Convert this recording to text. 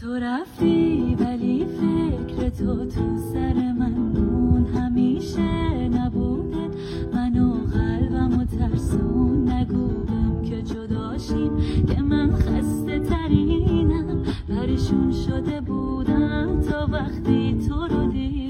تو رفتی ولی فکر تو سر من مون، همیشه نبوده منو قلبمو ترسون. نگو بهم که جداشیم که من خسته ترینم، پریشون شده بودم تا وقتی تو رو دیدم.